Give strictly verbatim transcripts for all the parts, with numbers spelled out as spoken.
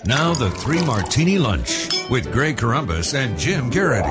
Now the Three Martini Lunch with Greg Corombos and Jim Garrity.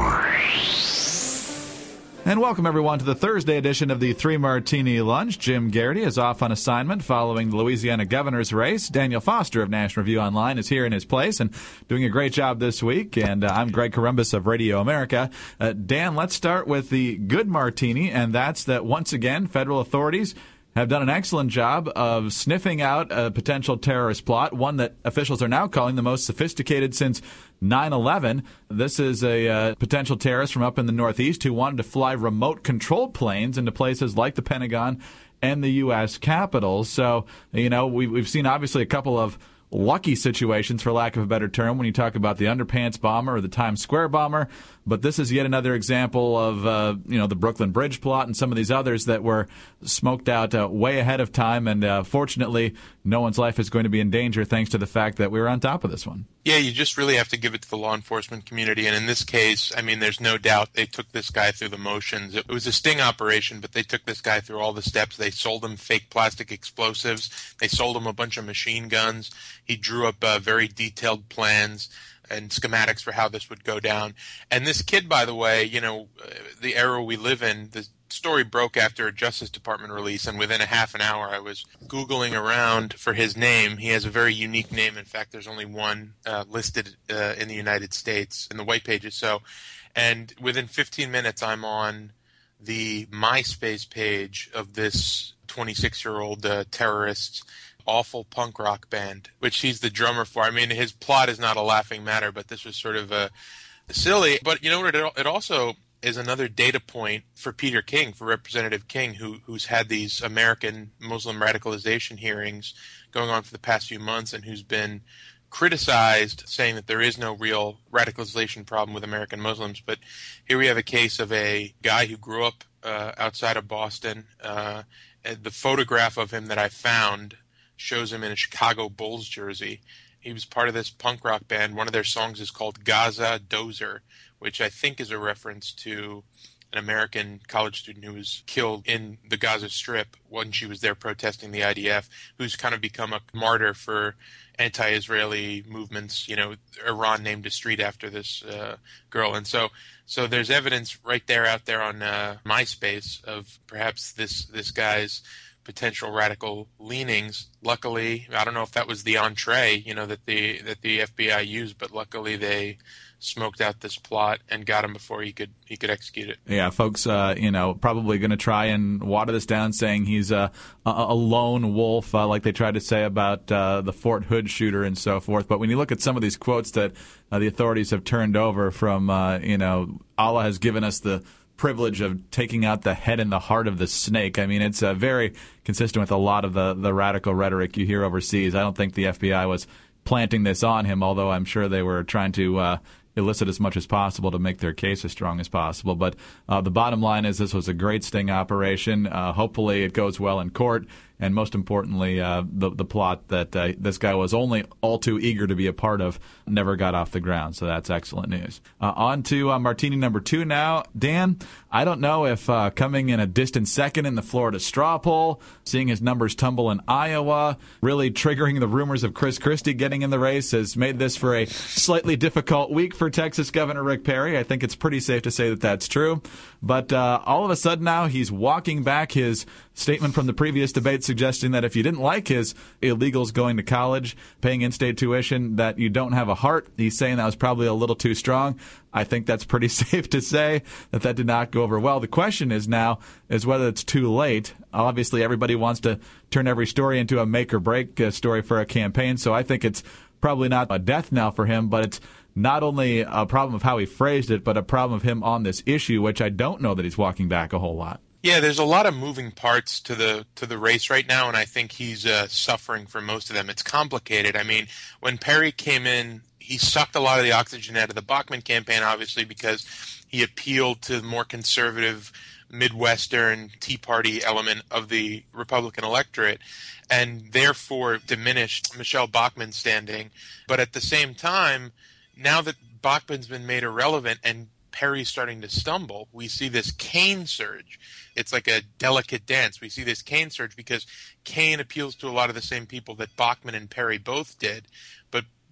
And welcome, everyone, to the Thursday edition of the Three Martini Lunch. Jim Garrity is off on assignment following the Louisiana governor's race. Daniel Foster of National Review Online is here in his place and doing a great job this week. And uh, I'm Greg Corombos of Radio America. Uh, Dan, let's start with the good martini, and that's that once again, federal authorities have done an excellent job of sniffing out a potential terrorist plot, one that officials are now calling the most sophisticated since nine eleven. This is a uh, potential terrorist from up in the Northeast who wanted to fly remote-controlled planes into places like the Pentagon and the U S Capitol. So, you know, we, we've seen obviously a couple of lucky situations, for lack of a better term, when you talk about the Underpants bomber or the Times Square bomber. But this is yet another example of, uh, you know, the Brooklyn Bridge plot and some of these others that were smoked out uh, way ahead of time. And uh, fortunately, no one's life is going to be in danger thanks to the fact that we were on top of this one. Yeah, you just really have to give it to the law enforcement community. And in this case, I mean, there's no doubt they took this guy through the motions. It was a sting operation, but they took this guy through all the steps. They sold him fake plastic explosives. They sold him a bunch of machine guns. He drew up uh, very detailed plans and schematics for how this would go down. And this kid, by the way, you know, uh, the era we live in, the story broke after a Justice Department release, and within a half an hour I was Googling around for his name. He has a very unique name. In fact, there's only one uh, listed uh, in the United States in the white pages. So, and within fifteen minutes I'm on the MySpace page of this twenty-six-year-old uh, terrorist's awful punk rock band, which he's the drummer for. I mean, his plot is not a laughing matter, but this was sort of a silly. But you know what? It, it also is another data point for Peter King, for Representative King, who who's had these American Muslim radicalization hearings going on for the past few months, and who's been criticized, saying that there is no real radicalization problem with American Muslims. But here we have a case of a guy who grew up uh, outside of Boston. Uh, and the photograph of him that I found shows him in a Chicago Bulls jersey. He was part of this punk rock band. One of their songs is called Gaza Dozer, which I think is a reference to an American college student who was killed in the Gaza Strip when she was there protesting the I D F, who's kind of become a martyr for anti-Israeli movements. You know, Iran named a street after this uh, girl. And so so there's evidence right there out there on uh, MySpace of perhaps this this guy's potential radical leanings. Luckily, I don't know if that was the entree, you know, that the that the F B I used, but luckily they smoked out this plot and got him before he could he could execute it. Yeah, folks, uh, you know, probably going to try and water this down, saying he's a a, a lone wolf, uh, like they tried to say about uh, the Fort Hood shooter and so forth. But when you look at some of these quotes that uh, the authorities have turned over from, uh, you know, Allah has given us the privilege of taking out the head and the heart of the snake. I mean, it's uh, very consistent with a lot of the, the radical rhetoric you hear overseas. I don't think the F B I was planting this on him, although I'm sure they were trying to uh, elicit as much as possible to make their case as strong as possible. But uh, the bottom line is this was a great sting operation. Uh, hopefully it goes well in court. And most importantly, uh, the the plot that uh, this guy was only all too eager to be a part of never got off the ground. So that's excellent news. Uh, on to uh, Martini number two now. Dan, I don't know if uh, coming in a distant second in the Florida straw poll, seeing his numbers tumble in Iowa, really triggering the rumors of Chris Christie getting in the race has made this for a slightly difficult week for Texas Governor Rick Perry. I think it's pretty safe to say that that's true. But uh, all of a sudden now he's walking back his statement from the previous debate suggesting that if you didn't like his illegals going to college, paying in-state tuition, that you don't have a heart. He's saying that was probably a little too strong. I think that's pretty safe to say that that did not go over well. The question is now is whether it's too late. Obviously, everybody wants to turn every story into a make-or-break uh, story for a campaign, so I think it's probably not a death knell for him, but it's not only a problem of how he phrased it, but a problem of him on this issue, which I don't know that he's walking back a whole lot. Yeah, there's a lot of moving parts to the to the race right now, and I think he's uh, suffering for most of them. It's complicated. I mean, when Perry came in, he sucked a lot of the oxygen out of the Bachmann campaign, obviously, because he appealed to the more conservative Midwestern Tea Party element of the Republican electorate, and therefore diminished Michelle Bachmann's standing. But at the same time, now that Bachmann's been made irrelevant and Perry's starting to stumble, we see this Kaine surge. It's like a delicate dance. We see this Kaine surge because Kaine appeals to a lot of the same people that Bachmann and Perry both did, but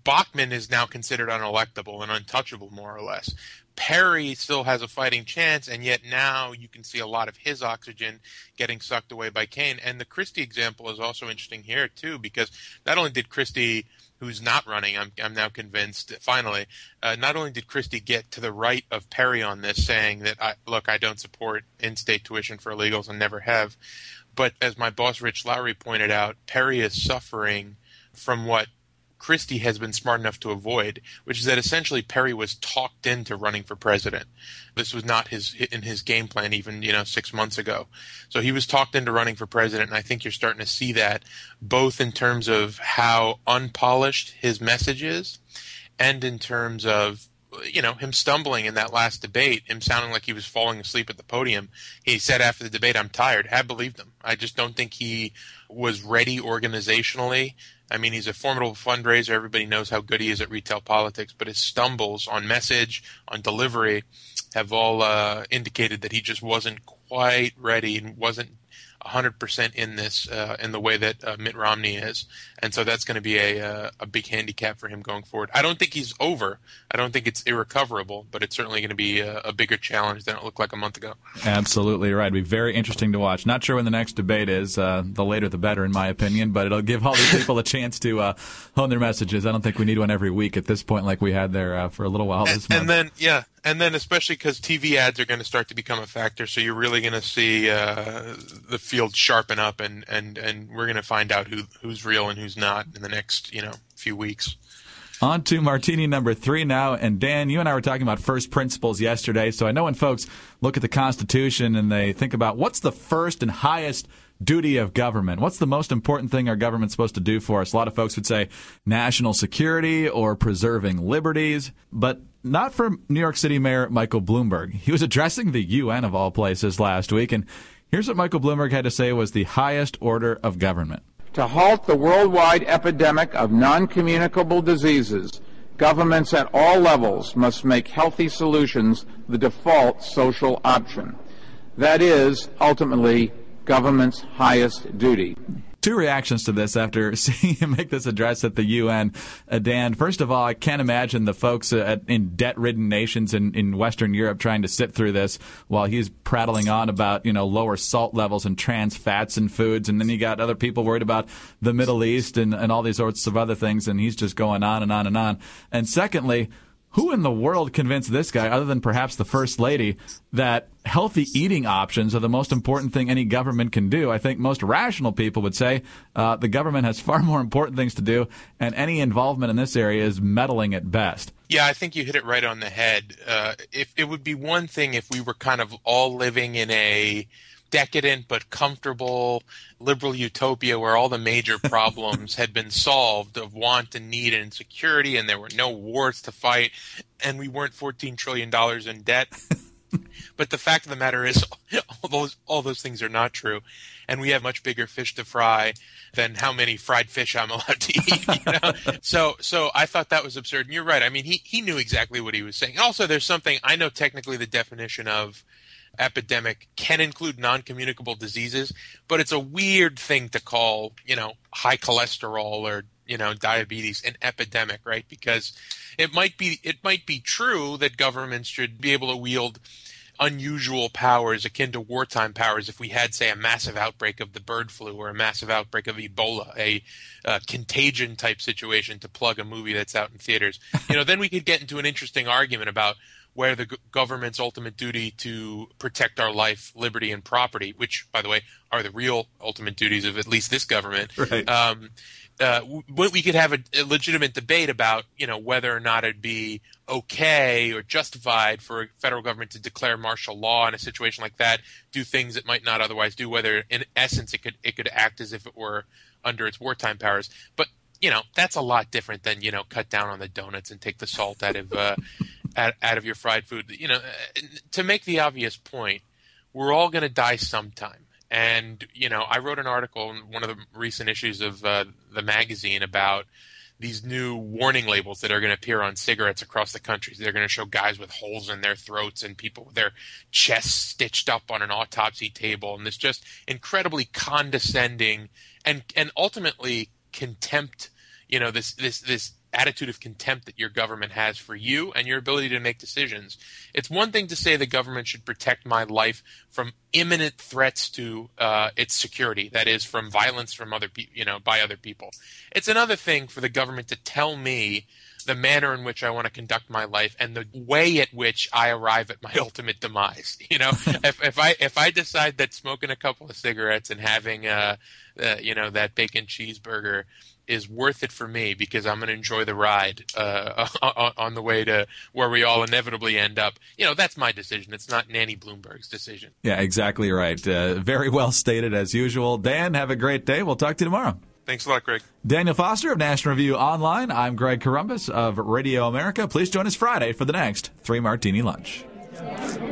Bachmann is now considered unelectable and untouchable, more or less. Perry still has a fighting chance, and yet now you can see a lot of his oxygen getting sucked away by Kaine. And the Christie example is also interesting here, too, because not only did Christie, who's not running, I'm, I'm now convinced, finally, uh, not only did Christie get to the right of Perry on this, saying that, I, look, I don't support in-state tuition for illegals and never have, but as my boss Rich Lowry pointed out, Perry is suffering from what Christie has been smart enough to avoid, which is that essentially Perry was talked into running for president. This was not his in his game plan even, you know, six months ago. So he was talked into running for president, and I think you're starting to see that both in terms of how unpolished his message is and in terms of, you know, him stumbling in that last debate, him sounding like he was falling asleep at the podium. He said after the debate, I'm tired. I believed him. I just don't think he was ready organizationally. I mean, he's a formidable fundraiser. Everybody knows how good he is at retail politics, but his stumbles on message, on delivery, have all uh, indicated that he just wasn't quite ready and wasn't one hundred percent in this uh, in the way that uh, Mitt Romney is. And so that's going to be a uh, a big handicap for him going forward. I don't think he's over. I don't think it's irrecoverable, but it's certainly going to be a, a bigger challenge than it looked like a month ago. Absolutely right. It'll be very interesting to watch. Not sure when the next debate is. Uh, the later the better, in my opinion, but it'll give all these people a chance to uh, hone their messages. I don't think we need one every week at this point like we had there uh, for a little while this and, month. And then, yeah, and then especially because T V ads are going to start to become a factor, so you're really going to see uh, the field sharpen up, and, and, and we're going to find out who who's real and who's not in the next, you know, few weeks. On to martini number three now. And Dan, you and I were talking about first principles yesterday. So I know when folks look at the Constitution and they think about what's the first and highest duty of government, what's the most important thing our government's supposed to do for us? A lot of folks would say national security or preserving liberties, but not for New York City Mayor Michael Bloomberg. He was addressing the U N of all places last week, and here's what Michael Bloomberg had to say was the highest order of government. To halt the worldwide epidemic of non-communicable diseases, governments at all levels must make healthy solutions the default social option. That is, ultimately, government's highest duty. Two reactions to this after seeing him make this address at the U N. Uh, Dan, first of all, I can't imagine the folks uh, at, in debt-ridden nations in, in Western Europe trying to sit through this while he's prattling on about, you know, lower salt levels and trans fats in foods. And then you got other people worried about the Middle East and, and all these sorts of other things. And he's just going on and on and on. And secondly, who in the world convinced this guy, other than perhaps the First Lady, that healthy eating options are the most important thing any government can do? I think most rational people would say uh, the government has far more important things to do, and any involvement in this area is meddling at best. Yeah, I think you hit it right on the head. Uh, if it would be one thing if we were kind of all living in a decadent but comfortable liberal utopia where all the major problems had been solved of want and need and insecurity, and there were no wars to fight, and we weren't fourteen trillion dollars in debt. But the fact of the matter is all those all those things are not true, and we have much bigger fish to fry than how many fried fish I'm allowed to eat. You know? so so I thought that was absurd, and you're right. I mean, he he knew exactly what he was saying. Also, there's something I know technically the definition of epidemic can include non-communicable diseases, but it's a weird thing to call, you know, high cholesterol or, you know, diabetes an epidemic, right? Because it might be it might be true that governments should be able to wield unusual powers akin to wartime powers if we had, say, a massive outbreak of the bird flu or a massive outbreak of Ebola, a uh, contagion type situation to plug a movie that's out in theaters. You know, then we could get into an interesting argument about where the g- government's ultimate duty to protect our life, liberty, and property, which, by the way, are the real ultimate duties of at least this government. Right. Um, uh, w- we could have a, a legitimate debate about, you know, whether or not it'd be okay or justified for a federal government to declare martial law in a situation like that, do things it might not otherwise do, whether in essence it could it could act as if it were under its wartime powers. But, you know, that's a lot different than, you know, cut down on the donuts and take the salt out of uh, out, out of your fried food. You know, to make the obvious point, we're all going to die sometime. And, you know, I wrote an article in one of the recent issues of uh, the magazine about these new warning labels that are going to appear on cigarettes across the country. They're going to show guys with holes in their throats and people with their chests stitched up on an autopsy table. And this just incredibly condescending and, and ultimately contempt, you know, this, this, this attitude of contempt that your government has for you and your ability to make decisions. It's one thing to say the government should protect my life from imminent threats to uh, its security, that is, from violence from other people, you know, by other people. It's another thing for the government to tell me the manner in which I want to conduct my life and the way at which I arrive at my ultimate demise. You know, if, if I if I decide that smoking a couple of cigarettes and having uh, uh you know that bacon cheeseburger is worth it for me because I'm going to enjoy the ride uh, on the way to where we all inevitably end up, you know, that's my decision. It's not Nanny Bloomberg's decision. Yeah, exactly right. Uh, very well stated as usual. Dan, have a great day. We'll talk to you tomorrow. Thanks a lot, Greg. Daniel Foster of National Review Online. I'm Greg Corombos of Radio America. Please join us Friday for the next Three Martini Lunch.